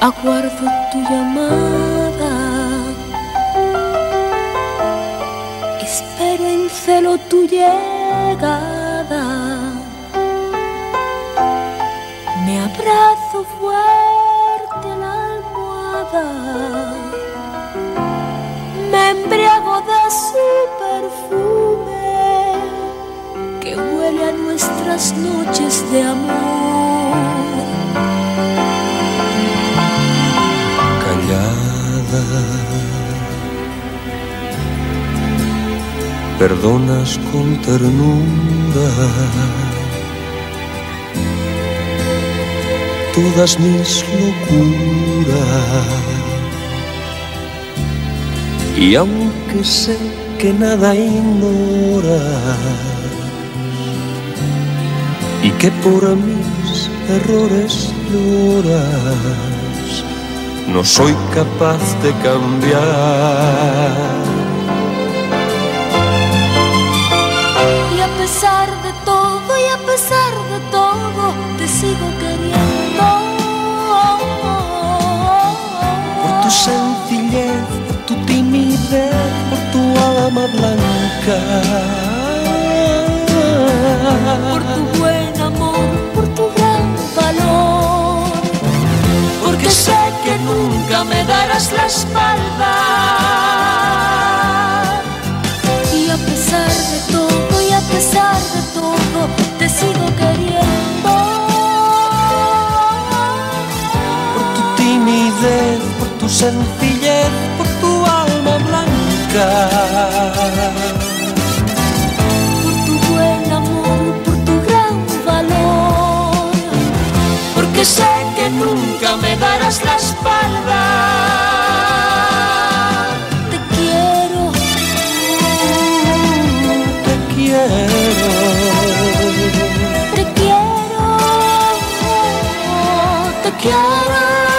Aguardo tu llamada, espero en celo tu llegada. Me abrazo fuerte a la almohada, me embriago de su perfume que huele a nuestras noches de amor. Callada, perdonas con ternura todas mis locuras, y aunque sé que nada ignoras y que por mis errores lloras, no soy capaz de cambiar. Y a pesar de todo, y a pesar de todo, te sigo queriendo. Por tu sencillez, por tu timidez, por tu alma blanca, por tu buen amor, por tu gran valor, porque sé que nunca me darás la espalda. Y a pesar de todo, y a pesar de todo, te sigo queriendo. Por tu timidez, por tu sencillez, por tu alma blanca, por tu buen amor, por tu gran valor, porque sé que nunca me darás la espalda. te quiero, Te quiero, te quiero, te quiero.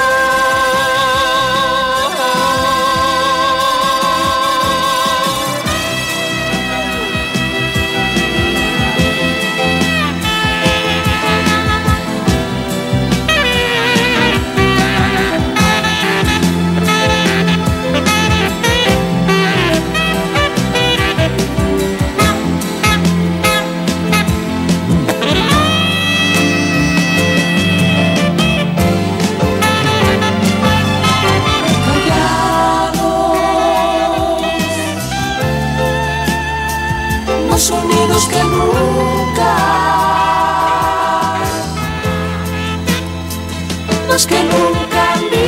Más unidos que nunca, más que nunca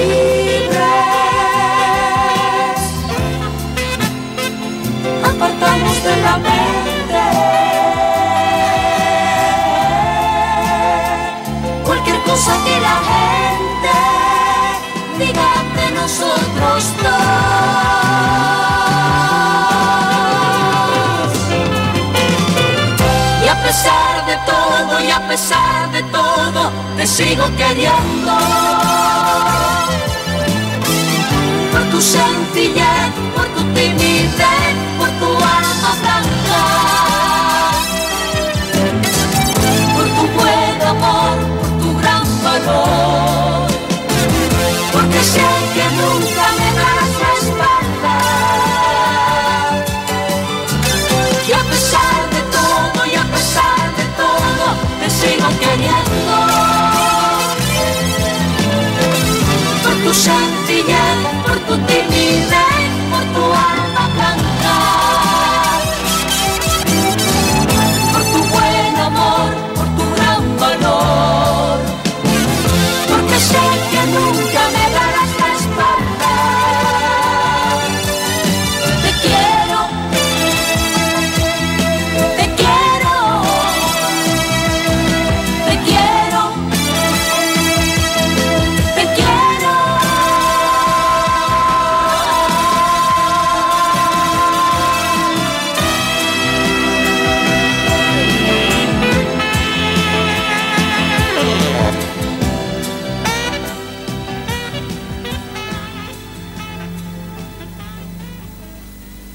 libres, apartamos de la mente cualquier cosa que la gente diga de nosotros dos. Y a pesar de todo, y a pesar de todo, te sigo queriendo. Por tu sencillez, por tu timidez, por tu alma blanca.